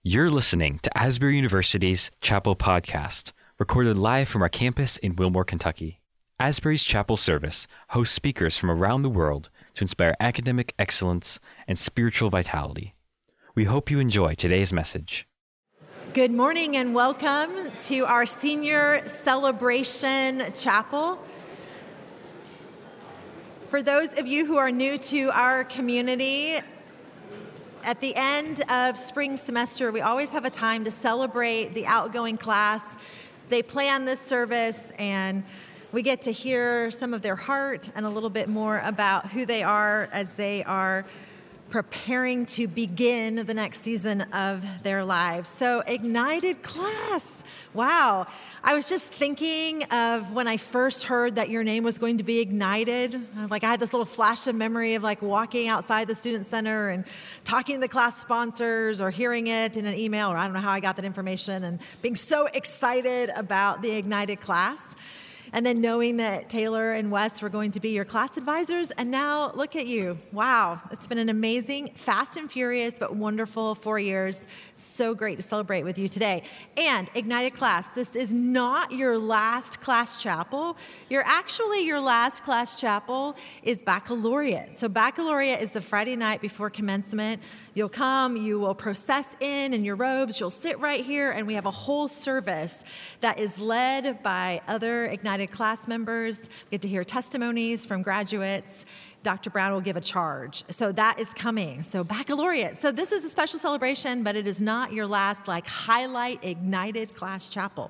You're listening to Asbury University's Chapel Podcast, recorded live from our campus in Wilmore, Kentucky. Asbury's Chapel Service hosts speakers from around the world to inspire academic excellence and spiritual vitality. We hope you enjoy today's message. Good morning and welcome to our senior celebration chapel. For those of you who are new to our community, at the end of spring semester, we always have a time to celebrate the outgoing class. They plan this service and we get to hear some of their heart and a little bit more about who they are as they are preparing to begin the next season of their lives. So, Ignited Class. Wow. I was just thinking of when I first heard that your name was going to be Ignited. Like, I had this little flash of memory of like walking outside the student center and talking to the class sponsors or hearing it in an email, or I don't know how I got that information, and being so excited about the Ignited Class. And then knowing that Taylor and Wes were going to be your class advisors. And now look at you. Wow. It's been an amazing, fast and furious, but wonderful 4 years. So great to celebrate with you today. And Ignited Class, this is not your last class chapel. Your last class chapel is Baccalaureate. So Baccalaureate is the Friday night before commencement. You'll come, you will process in your robes, you'll sit right here, and we have a whole service that is led by other Ignited Class members. We get to hear testimonies from graduates. Dr. Brown will give a charge. So that is coming. So Baccalaureate. So this is a special celebration, but it is not your last highlight Ignited Class chapel.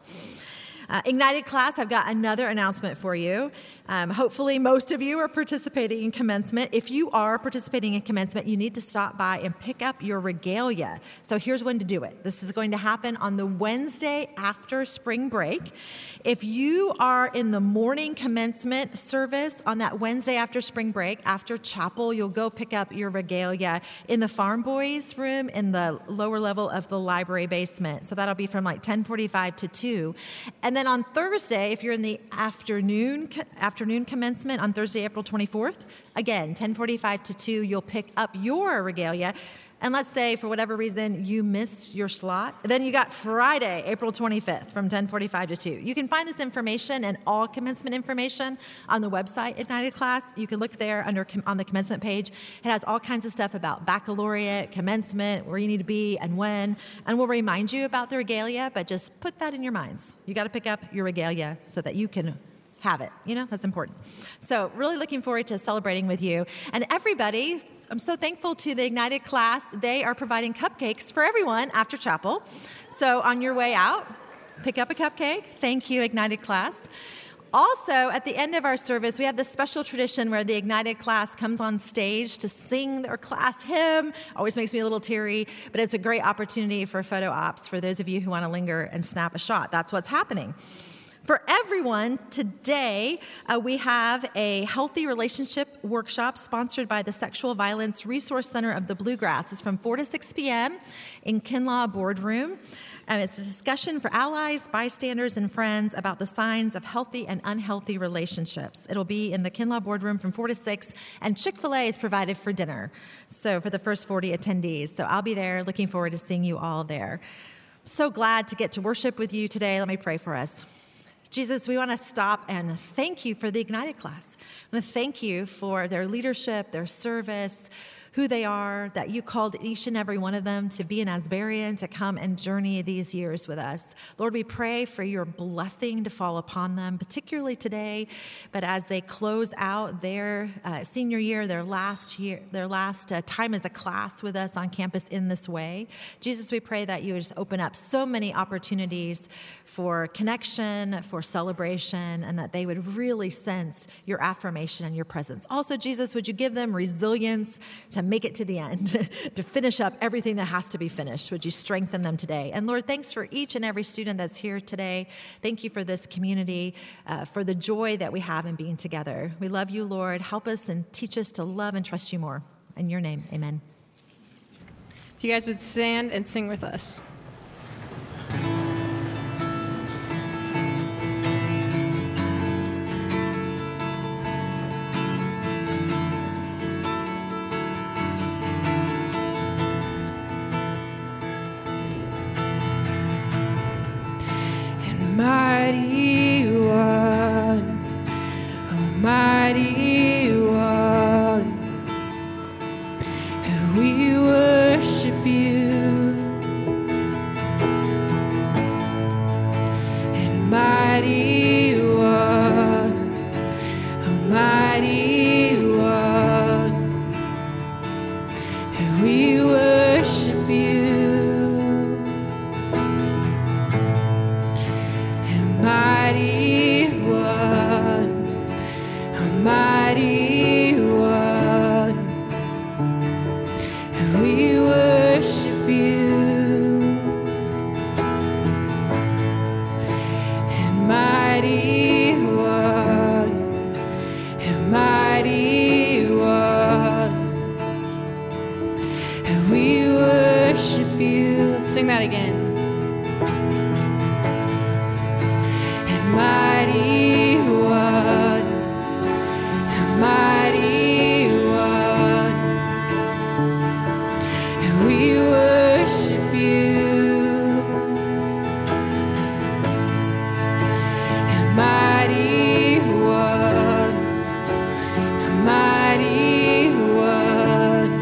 Ignited Class, I've got another announcement for you. Hopefully most of you are participating in commencement. If you are participating in commencement, you need to stop by and pick up your regalia. So here's when to do it. This is going to happen on the Wednesday after spring break. If you are in the morning commencement service on that Wednesday after spring break, after chapel, you'll go pick up your regalia in the Farm Boys room in the lower level of the library basement. So that'll be from 10:45 to 2. And then on Thursday, if you're in the afternoon commencement on Thursday, April 24th, again, 10:45 to 2, you'll pick up your regalia. And let's say, for whatever reason, you missed your slot. Then you got Friday, April 25th, from 10:45 to 2. You can find this information and all commencement information on the website, Ignited Class. You can look there on the commencement page. It has all kinds of stuff about baccalaureate, commencement, where you need to be and when. And we'll remind you about the regalia, but just put that in your minds. You got to pick up your regalia so that you can have it. That's important. So really looking forward to celebrating with you. And everybody, I'm so thankful to the Ignited Class. They are providing cupcakes for everyone after chapel. So on your way out, pick up a cupcake. Thank you, Ignited Class. Also, at the end of our service, we have this special tradition where the Ignited Class comes on stage to sing their class hymn. Always makes me a little teary, but it's a great opportunity for photo ops for those of you who want to linger and snap a shot. That's what's happening. For everyone, today we have a healthy relationship workshop sponsored by the Sexual Violence Resource Center of the Bluegrass. It's from 4 to 6 p.m. in Kinlaw Boardroom. It's a discussion for allies, bystanders, and friends about the signs of healthy and unhealthy relationships. It'll be in the Kinlaw Boardroom from 4 to 6, and Chick-fil-A is provided for dinner, so for the first 40 attendees. So I'll be there, looking forward to seeing you all there. So glad to get to worship with you today. Let me pray for us. Jesus, we want to stop and thank you for the Ignited Class. I want to thank you for their leadership, their service, who they are, that you called each and every one of them to be an Asburian, to come and journey these years with us. Lord, we pray for your blessing to fall upon them, particularly today, but as they close out their senior year, their last time as a class with us on campus in this way. Jesus, we pray that you would just open up so many opportunities for connection, for celebration, and that they would really sense your affirmation and your presence. Also, Jesus, would you give them resilience to make it to the end, to finish up everything that has to be finished? Would you strengthen them today? And Lord, thanks for each and every student that's here today. Thank you for this community, for the joy that we have in being together. We love you, Lord. Help us and teach us to love and trust you more. In your name, amen. If you guys would stand and sing with us. Mighty One, Mighty One, and we worship you. And mighty One, Mighty One, and we worship you. Mighty One, Mighty One, and we worship you. And Mighty One, Mighty One, and we worship you. Sing that again. Mighty One, Mighty One, and we worship you. And Mighty One, Mighty One,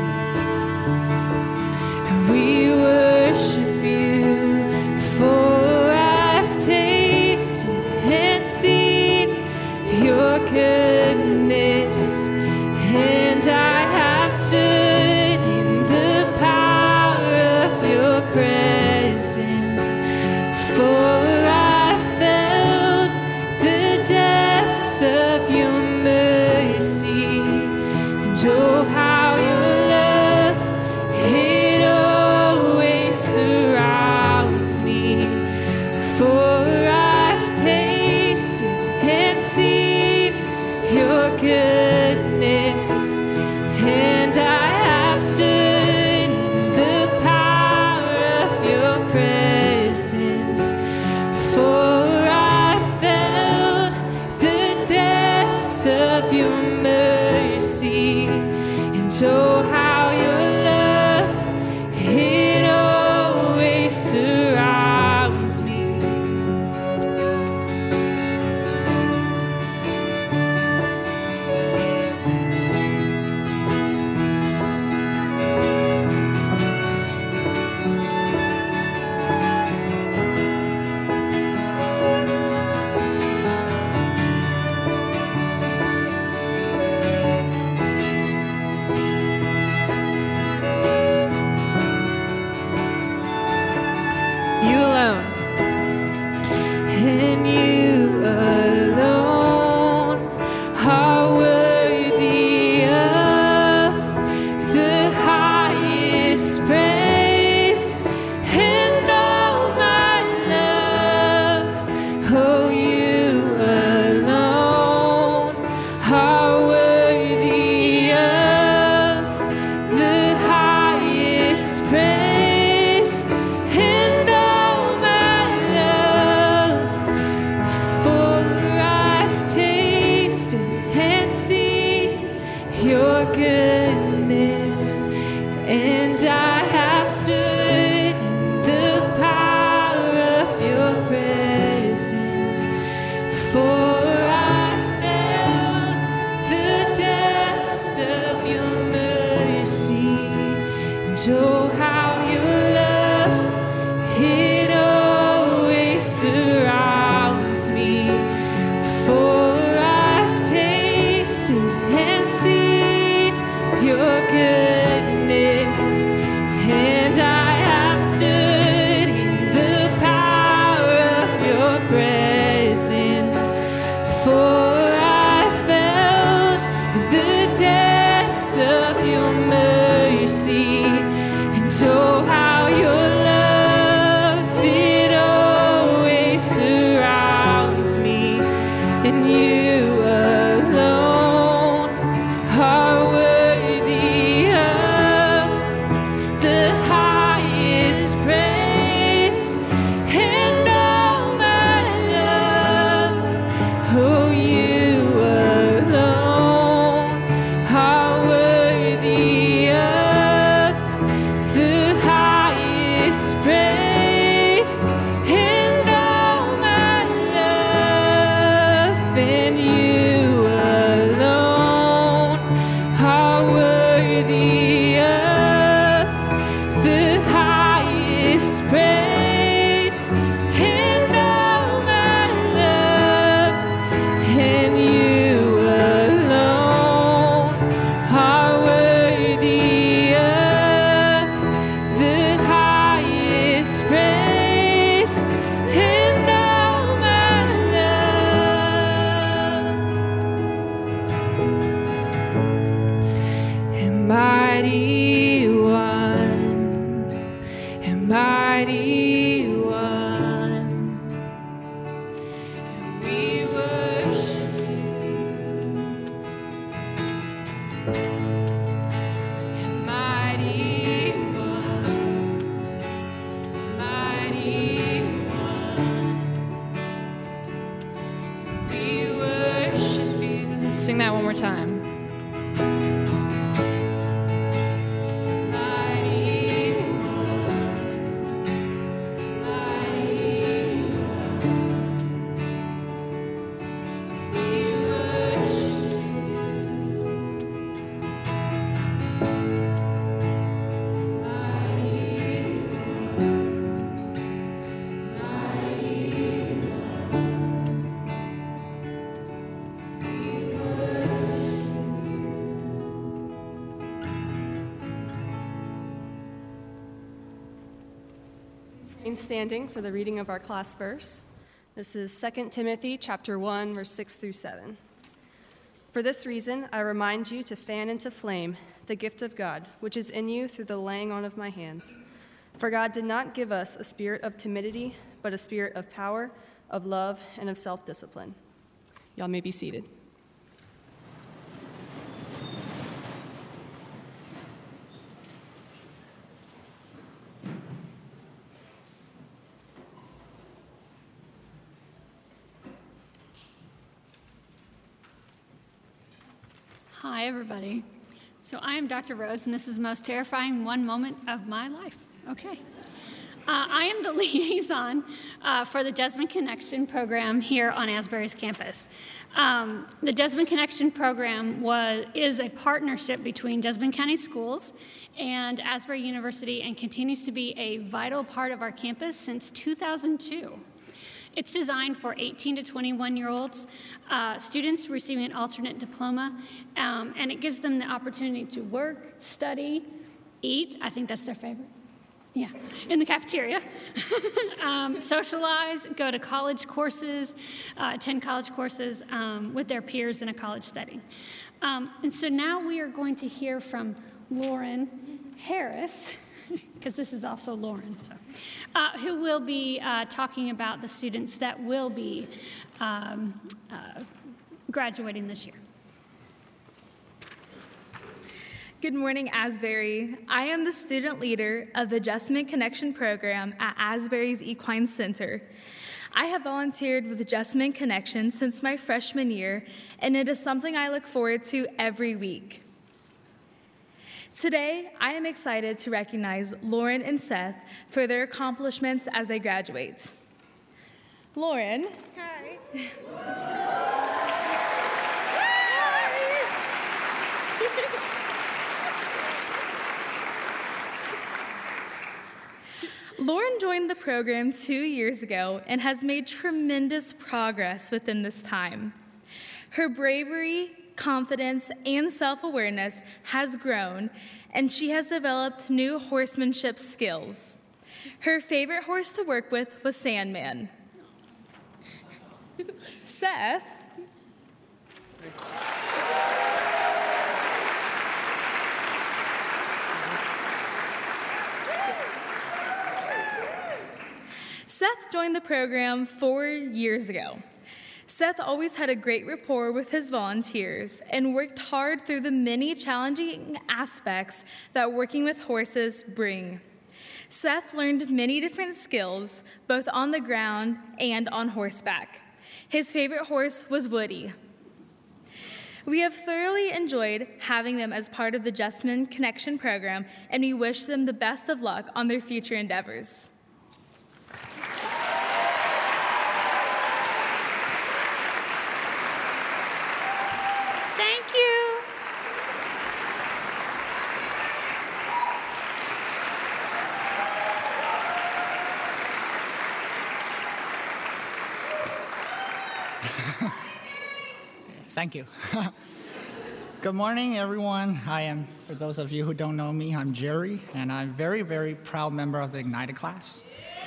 and we worship you. For I've tasted and seen your goodness, and I have stood in the power of your presence. For I felt the depths of your mercy, and oh, how your love, it always surrounds me. For I've tasted and seen your goodness, and I have stood in the power of your presence. For I felt the depths of your mercy, and oh, how your love, it always surrounds me. You alone, and you alone are worthy of the highest praise and all my love. Oh, you alone are worthy of the highest praise and all my love. Mighty One, we worship you. Mighty One, Mighty One, we worship you. Sing that one more time. Standing for the reading of our class verse. This is 2 Timothy chapter 1, verse 6 through 7. For this reason, I remind you to fan into flame the gift of God, which is in you through the laying on of my hands. For God did not give us a spirit of timidity, but a spirit of power, of love, and of self-discipline. Y'all may be seated. Hi, everybody. So I am Dr. Rhodes, and this is the most terrifying one moment of my life. Okay. I am the liaison for the Jessamine Connection program here on Asbury's campus. The Jessamine Connection program is a partnership between Jessamine County Schools and Asbury University and continues to be a vital part of our campus since 2002. It's designed for 18 to 21-year-olds, students receiving an alternate diploma, and it gives them the opportunity to work, study, eat. I think that's their favorite. Yeah, in the cafeteria. Socialize, go to college courses, attend college courses with their peers in a college setting. And so now we are going to hear from Lauren Harris, because this is also Lauren, who will be talking about the students that will be graduating this year. Good morning, Asbury. I am the student leader of the Jessamine Connection program at Asbury's Equine Center. I have volunteered with the Jessamine Connection since my freshman year, and it is something I look forward to every week. Today, I am excited to recognize Lauren and Seth for their accomplishments as they graduate. Lauren. Hi. Lauren joined the program 2 years ago and has made tremendous progress within this time. Her bravery, confidence, and self-awareness has grown, and she has developed new horsemanship skills. Her favorite horse to work with was Sandman. Seth. Seth joined the program 4 years ago. Seth always had a great rapport with his volunteers and worked hard through the many challenging aspects that working with horses bring. Seth learned many different skills, both on the ground and on horseback. His favorite horse was Woody. We have thoroughly enjoyed having them as part of the Jessamine Connection program, and we wish them the best of luck on their future endeavors. Thank you. Thank you. Good morning, everyone. For those of you who don't know me, I'm Jerry, and I'm a very, very proud member of the Ignited class.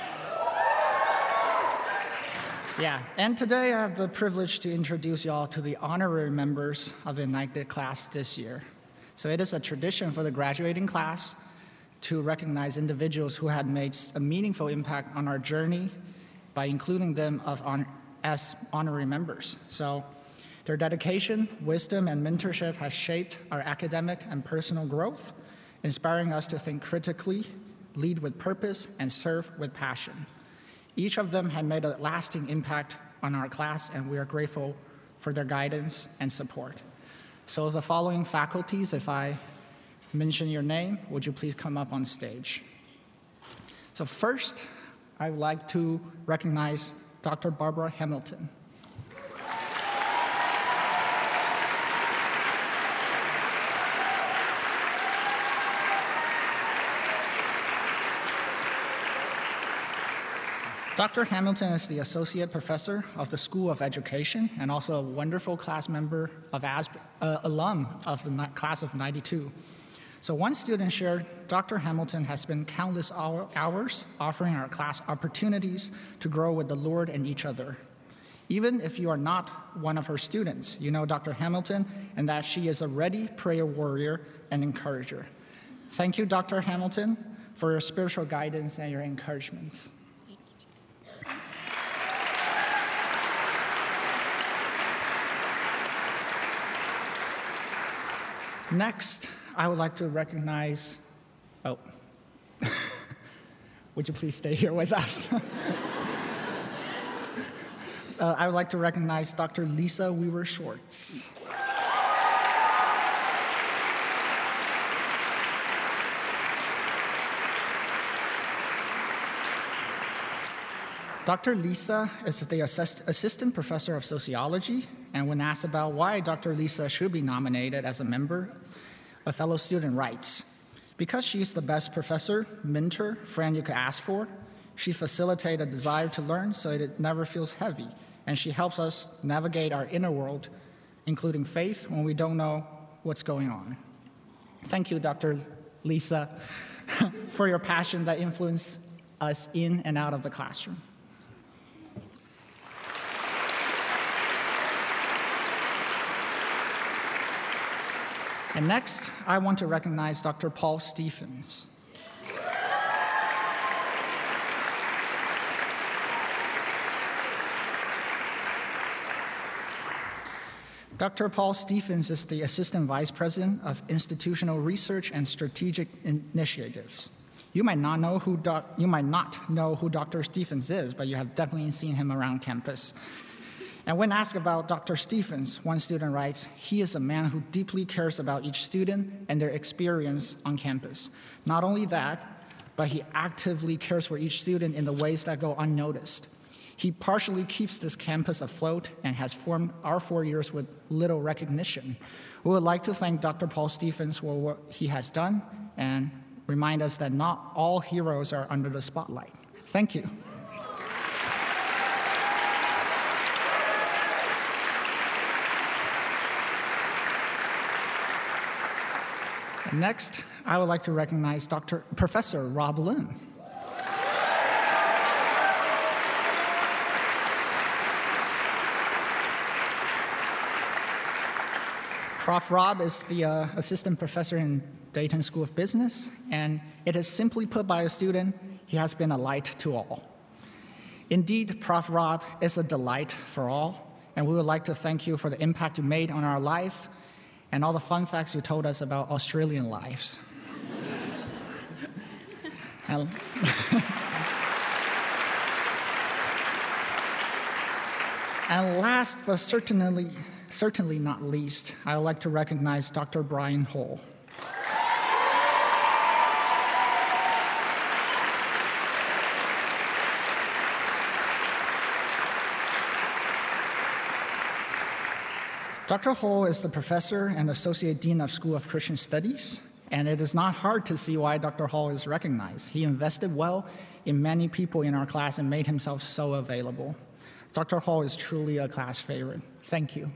Yeah, and today I have the privilege to introduce y'all to the honorary members of the Ignited class this year. So it is a tradition for the graduating class to recognize individuals who had made a meaningful impact on our journey by including them as honorary members. So their dedication, wisdom, and mentorship have shaped our academic and personal growth, inspiring us to think critically, lead with purpose, and serve with passion. Each of them had made a lasting impact on our class, and we are grateful for their guidance and support. So the following faculties, if I mention your name, would you please come up on stage? So first, I would like to recognize Dr. Barbara Hamilton. Dr. Hamilton is the Associate Professor of the School of Education and also a wonderful class member of alum of the class of '92. So one student shared, Dr. Hamilton has spent countless hours offering our class opportunities to grow with the Lord and each other. Even if you are not one of her students, you know Dr. Hamilton and that she is a ready prayer warrior and encourager. Thank you, Dr. Hamilton, for your spiritual guidance and your encouragements. Next, I would like to recognize, would you please stay here with us? I would like to recognize Dr. Lisa Weaver-Schwartz. Dr. Lisa is the Assistant Professor of Sociology, and when asked about why Dr. Lisa should be nominated as a member, a fellow student writes, because she's the best professor, mentor, friend you could ask for, she facilitates a desire to learn so it never feels heavy, and she helps us navigate our inner world, including faith, when we don't know what's going on. Thank you, Dr. Lisa, for your passion that influences us in and out of the classroom. And next, I want to recognize Dr. Paul Stephens. Dr. Paul Stephens is the Assistant Vice President of Institutional Research and Strategic Initiatives. You might not know who Dr. Stephens is, but you have definitely seen him around campus. And when asked about Dr. Stephens, one student writes, he is a man who deeply cares about each student and their experience on campus. Not only that, but he actively cares for each student in the ways that go unnoticed. He partially keeps this campus afloat and has formed our 4 years with little recognition. We would like to thank Dr. Paul Stephens for what he has done and remind us that not all heroes are under the spotlight. Thank you. Next, I would like to recognize Professor Rob Lim. Prof. Rob is the assistant professor in Dayton School of Business, and it is simply put by a student, he has been a light to all. Indeed, Prof. Rob is a delight for all, and we would like to thank you for the impact you made on our life and all the fun facts you told us about Australian lives. And last but certainly not least, I would like to recognize Dr. Brian Hall. Dr. Hall is the professor and associate dean of School of Christian Studies, and it is not hard to see why Dr. Hall is recognized. He invested well in many people in our class and made himself so available. Dr. Hall is truly a class favorite. Thank you.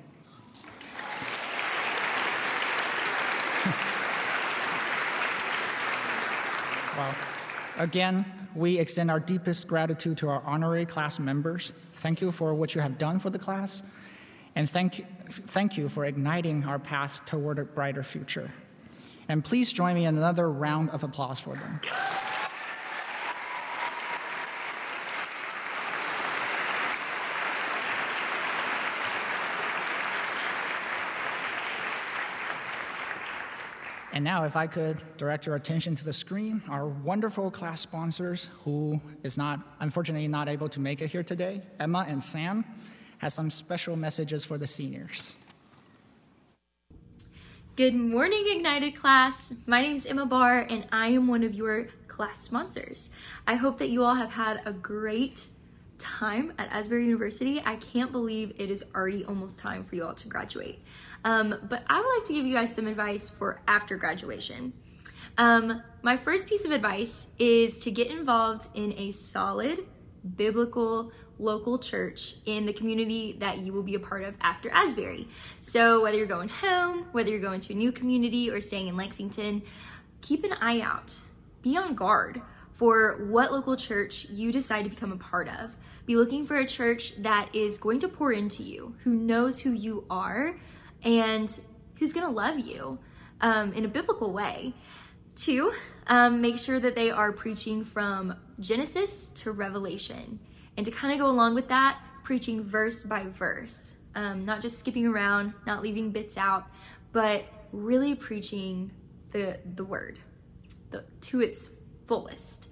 Well, again, we extend our deepest gratitude to our honorary class members. Thank you for what you have done for the class, and thank you for igniting our path toward a brighter future. And please join me in another round of applause for them. And now, if I could direct your attention to the screen, our wonderful class sponsors, who is unfortunately not able to make it here today, Emma and Sam, has some special messages for the seniors. Good morning, Ignited class. My name's Emma Barr, and I am one of your class sponsors. I hope that you all have had a great time at Asbury University. I can't believe it is already almost time for you all to graduate. But I would like to give you guys some advice for after graduation. My first piece of advice is to get involved in a solid, biblical, local church in the community that you will be a part of after Asbury. So whether you're going home, whether you're going to a new community or staying in Lexington, keep an eye out. Be on guard for what local church you decide to become a part of. Be looking for a church that is going to pour into you, who knows who you are, and who's going to love you in a biblical way. 2, make sure that they are preaching from Genesis to Revelation. And to kind of go along with that, preaching verse by verse, not just skipping around, not leaving bits out, but really preaching the word to its fullest.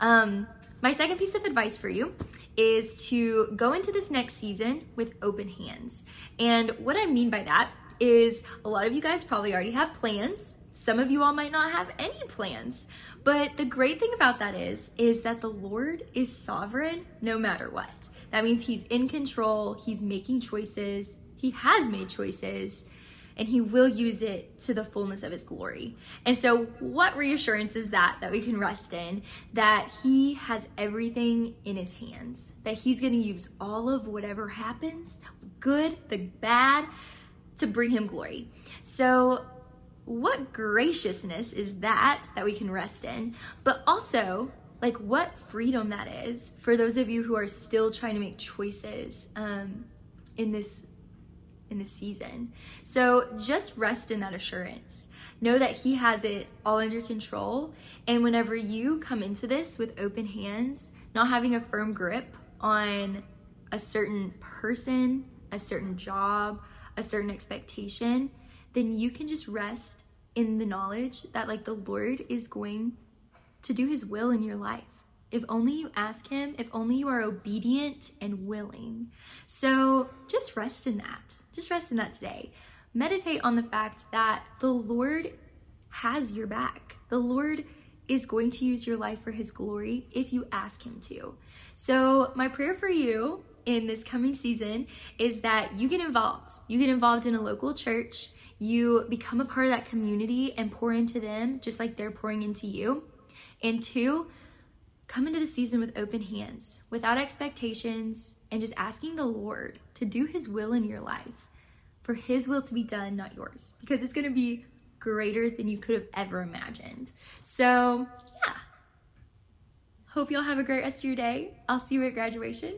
My second piece of advice for you is to go into this next season with open hands. And what I mean by that is a lot of you guys probably already have plans. Some of you all might not have any plans. But the great thing about that is that the Lord is sovereign no matter what. That means he's in control, he's making choices, he has made choices, and he will use it to the fullness of his glory. And so what reassurance is that we can rest in? That he has everything in his hands, that he's gonna use all of whatever happens, good, the bad, to bring him glory. So what graciousness is that we can rest in, but also like what freedom that is for those of you who are still trying to make choices in this season. So just rest in that assurance. Know that he has it all under control. And whenever you come into this with open hands, not having a firm grip on a certain person, a certain job, a certain expectation, then you can just rest in the knowledge that like the Lord is going to do his will in your life. If only you ask him, if only you are obedient and willing. So just rest in that. Just rest in that today. Meditate on the fact that the Lord has your back. The Lord is going to use your life for his glory if you ask him to. So my prayer for you in this coming season is that you get involved. You get involved in a local church. You become a part of that community and pour into them just like they're pouring into you. And 2, come into the season with open hands, without expectations, and just asking the Lord to do his will in your life, for his will to be done, not yours, because it's going to be greater than you could have ever imagined. So yeah, hope y'all have a great rest of your day. I'll see you at graduation.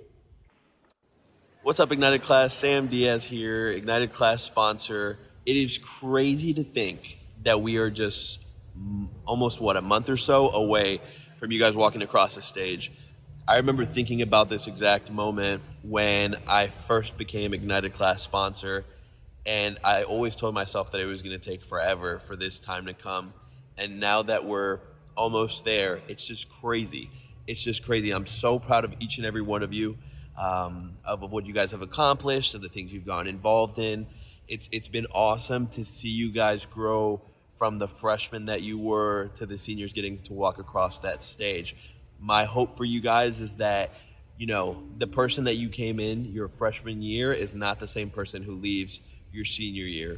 What's up, Ignited class? Sam Diaz here, Ignited class sponsor. It is crazy to think that we are just almost, a month or so away from you guys walking across the stage. I remember thinking about this exact moment when I first became Ignited class sponsor, and I always told myself that it was going to take forever for this time to come. And now that we're almost there, it's just crazy. It's just crazy. I'm so proud of each and every one of you, of what you guys have accomplished, of the things you've gotten involved in. It's been awesome to see you guys grow from the freshmen that you were to the seniors getting to walk across that stage. My hope for you guys is that, the person that you came in your freshman year is not the same person who leaves your senior year.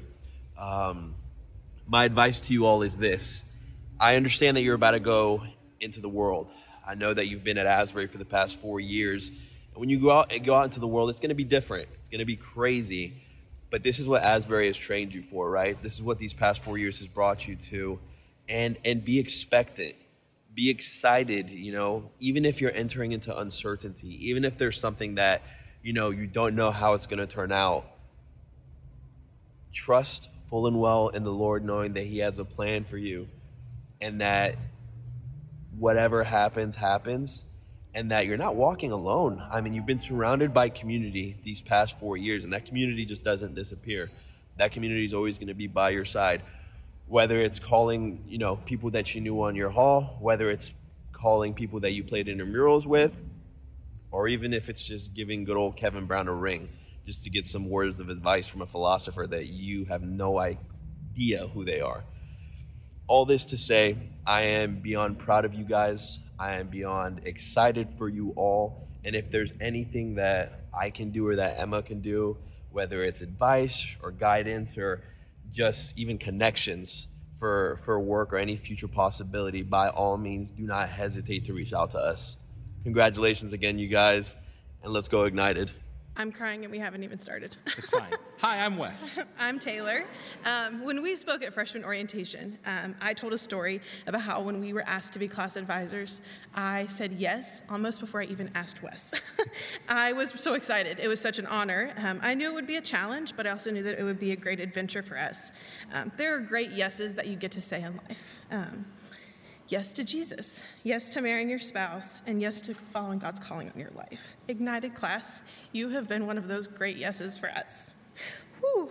My advice to you all is this. I understand that you're about to go into the world. I know that you've been at Asbury for the past 4 years. And when you go out into the world, it's going to be different. It's going to be crazy. But this is what Asbury has trained you for, right? This is what these past 4 years has brought you to. And be expectant. Be excited, even if you're entering into uncertainty, even if there's something that, you don't know how it's going to turn out. Trust full and well in the Lord, knowing that he has a plan for you, and that whatever happens, happens, and that you're not walking alone. I mean, you've been surrounded by community these past 4 years, and that community just doesn't disappear. That community is always going to be by your side, whether it's calling, people that you knew on your hall, whether it's calling people that you played intramurals with, or even if it's just giving good old Kevin Brown a ring just to get some words of advice from a philosopher that you have no idea who they are. All this to say, I am beyond proud of you guys. I am beyond excited for you all. And if there's anything that I can do or that Emma can do, whether it's advice or guidance or just even connections for work or any future possibility, by all means, do not hesitate to reach out to us. Congratulations again, you guys, and let's go Ignited. I'm crying and we haven't even started. It's fine. Hi, I'm Wes. I'm Taylor. When we spoke at freshman orientation, I told a story about how when we were asked to be class advisors, I said yes almost before I even asked Wes. I was so excited. It was such an honor. I knew it would be a challenge, but I also knew that it would be a great adventure for us. There are great yeses that you get to say in life. Yes to Jesus, yes to marrying your spouse, and yes to following God's calling on your life. Ignited class, you have been one of those great yeses for us. Whew.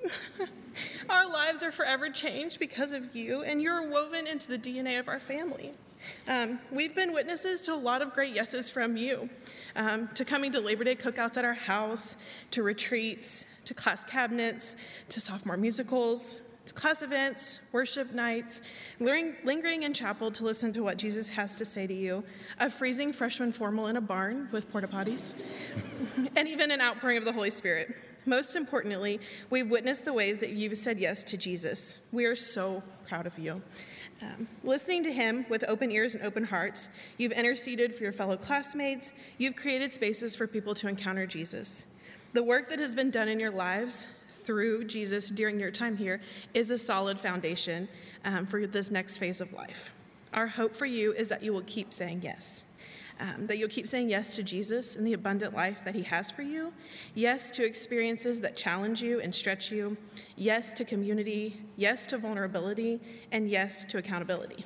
Our lives are forever changed because of you, and you're woven into the DNA of our family. We've been witnesses to a lot of great yeses from you, to coming to Labor Day cookouts at our house, to retreats, to class cabinets, to sophomore musicals, to class events, worship nights, lingering in chapel to listen to what Jesus has to say to you, a freezing freshman formal in a barn with porta potties, and even an outpouring of the Holy Spirit. Most importantly, we've witnessed the ways that you've said yes to Jesus. We are so proud of you. Listening to him with open ears and open hearts, you've interceded for your fellow classmates, you've created spaces for people to encounter Jesus. The work that has been done in your lives through Jesus during your time here is a solid foundation for this next phase of life. Our hope for you is that you will keep saying yes, that you'll keep saying yes to Jesus and the abundant life that he has for you, yes to experiences that challenge you and stretch you, yes to community, yes to vulnerability, and yes to accountability.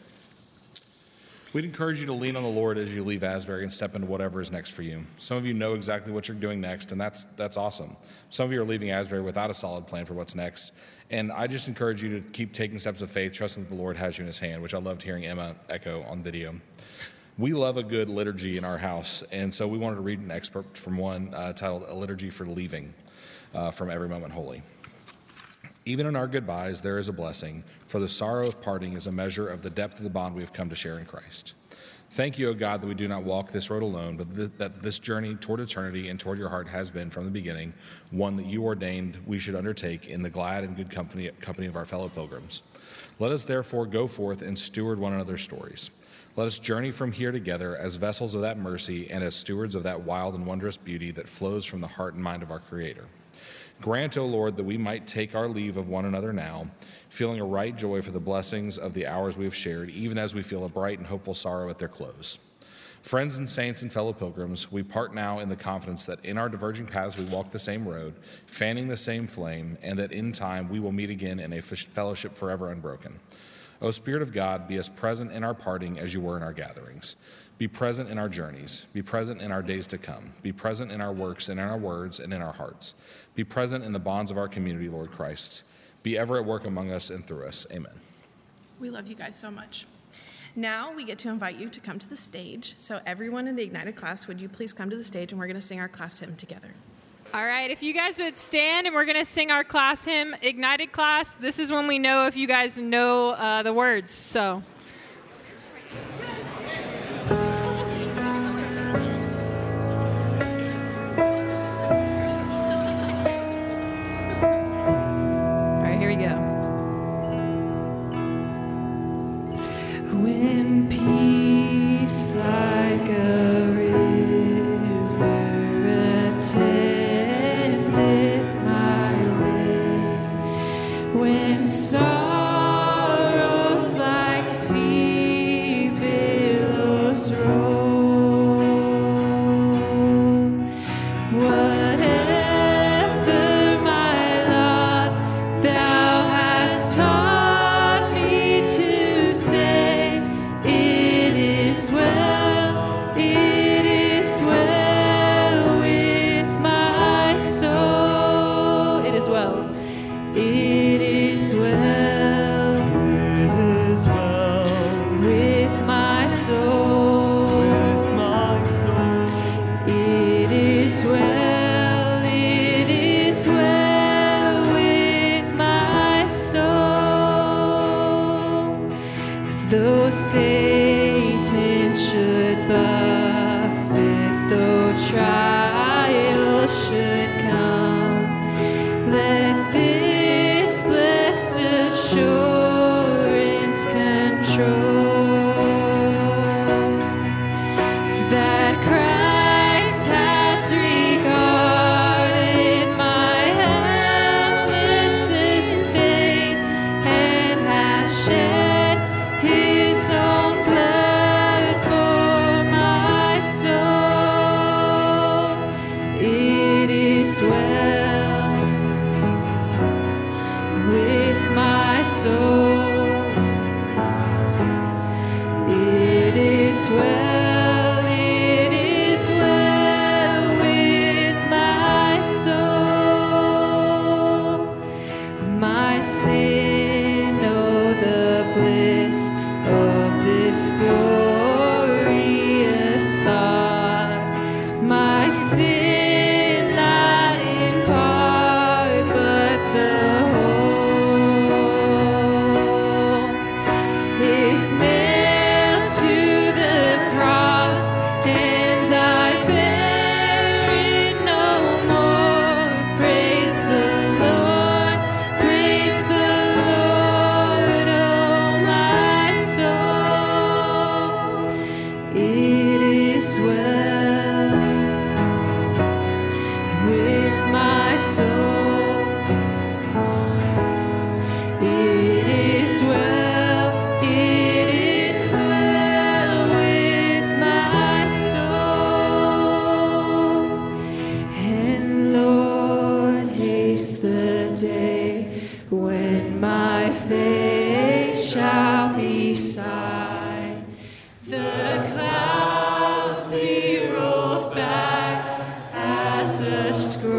We'd encourage you to lean on the Lord as you leave Asbury and step into whatever is next for you. Some of you know exactly what you're doing next, and that's awesome. Some of you are leaving Asbury without a solid plan for what's next, and I just encourage you to keep taking steps of faith, trusting that the Lord has you in his hand, which I loved hearing Emma echo on video. We love a good liturgy in our house, and so we wanted to read an excerpt from one titled A Liturgy for Leaving from Every Moment Holy. Even in our goodbyes, there is a blessing, for the sorrow of parting is a measure of the depth of the bond we have come to share in Christ. Thank you, O God, that we do not walk this road alone, but that this journey toward eternity and toward your heart has been, from the beginning, one that you ordained we should undertake in the glad and good company of our fellow pilgrims. Let us therefore go forth and steward one another's stories. Let us journey from here together as vessels of that mercy and as stewards of that wild and wondrous beauty that flows from the heart and mind of our Creator. Grant, O Lord, that we might take our leave of one another now, feeling a right joy for the blessings of the hours we have shared, even as we feel a bright and hopeful sorrow at their close. Friends and saints and fellow pilgrims, we part now in the confidence that in our diverging paths we walk the same road, fanning the same flame, and that in time we will meet again in a fellowship forever unbroken. O Spirit of God, be as present in our parting as you were in our gatherings. Be present in our journeys. Be present in our days to come. Be present in our works and in our words and in our hearts. Be present in the bonds of our community, Lord Christ. Be ever at work among us and through us. Amen. We love you guys so much. Now we get to invite you to come to the stage. So everyone in the Ignited class, would you please come to the stage, and we're going to sing our class hymn together. All right, if you guys would stand, and we're going to sing our class hymn, Ignited class. This is when we know if you guys know the words. So. When peace like a river attendeth my way, when sorrows like sea It is well, it is well with my soul. Though Satan should buffet, though trial should come, let this blessed assurance control that Christ has regarded my helpless estate and has shed his own blood for my soul. It is well with my soul. It is well, it is well with my soul. My sin, oh, the bliss of this glorious thought. My sin, not in part, but the whole, is nailed to the cross, and I bear it no more. Praise the Lord, oh my soul. It is well with my soul. It is well, it is well with my soul. And Lord, haste the day when my face shall be sight, the clouds be rolled back as a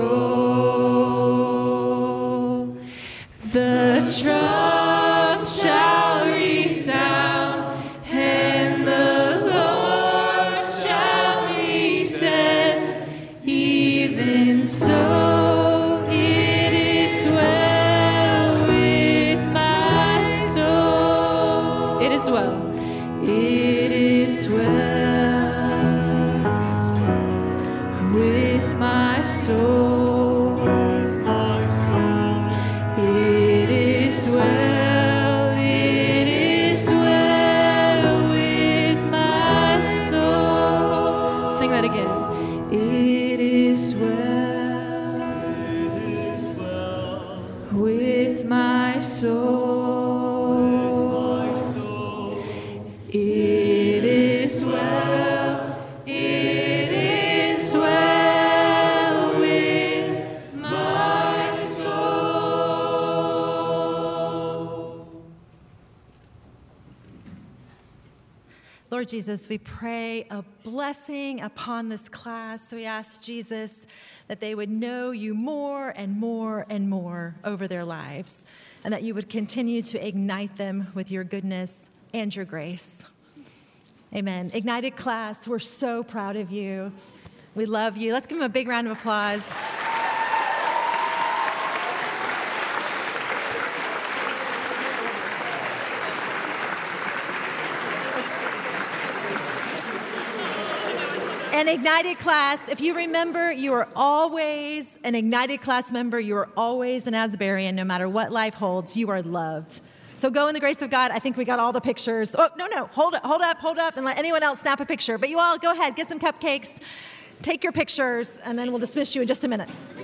scroll. The trump shall resound, and the Lord shall descend. Even so, it is well with my soul. It is well. It is well with my soul. It is well, it is well with my soul. Sing that again. It is well with my soul. It is well, it is well with my soul. Lord Jesus, we pray a blessing upon this class. We ask Jesus that they would know you more and more and more over their lives, and that you would continue to ignite them with your goodness and your grace. Amen. Ignited class, we're so proud of you. We love you. Let's give them a big round of applause. An Ignited class, if you remember, you are always an Ignited class member. You are always an Asburyan, no matter what life holds. You are loved. So go in the grace of God. I think we got all the pictures. Oh, no, hold up, and let anyone else snap a picture. But you all go ahead, get some cupcakes, take your pictures, and then we'll dismiss you in just a minute.